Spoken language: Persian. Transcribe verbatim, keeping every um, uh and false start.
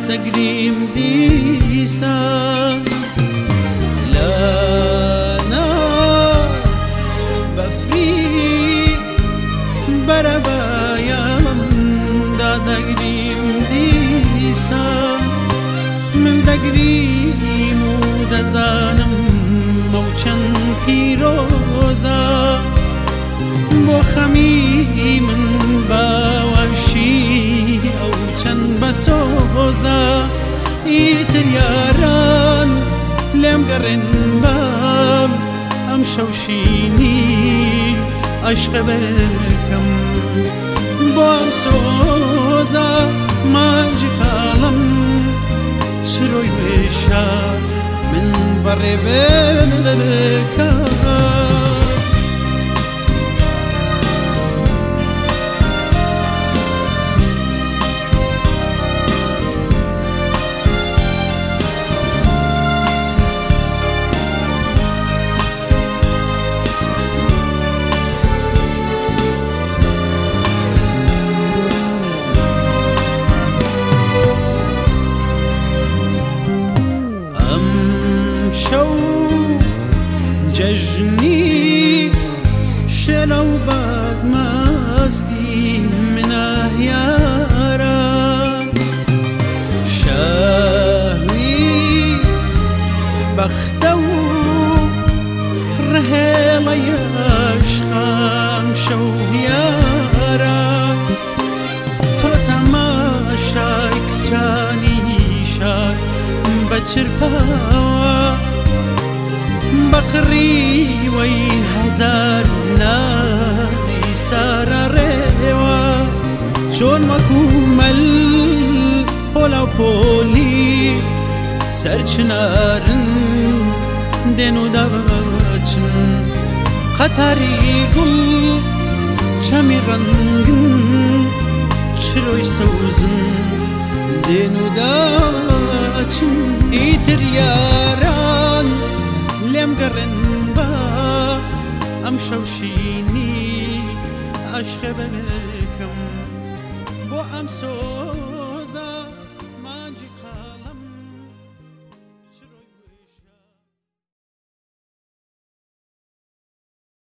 دەگریم دیسان لانا بەفری بەرەبایەمدا دەگریم دیسان من دەگریم و دەزانم ئەو چەند پیرۆزە بۆ خەمی من باوەشی ئەو چەند بەسۆزە ئیتر یاران لێم گەڕێن بام ئەم شەوشینی عەشقە بکەم بۆ ئەم سۆزە مانجی خاڵم چرۆی وێشە من بەڕێ بکەم جەژنی شێلە و بەدمەستی منە یارە شەهوی بەختە و ڕهێڵە عەشقام شەو یارە تۆ تەماشای کچانی شار بە چرپاوە بەقڕیوەی هەزار نازی سارە ڕێوە چۆن وەکومەل پۆلا و پۆلی سەرچنارن دێن و دەچن قەتاری گوڵ چەمی ڕەنگن چرۆی سەوزن دێن و دەچن ئیتر یاران لێم گەڕێن بە ئەم شەوشینی عەشقە بکەم بۆ ئەم سۆ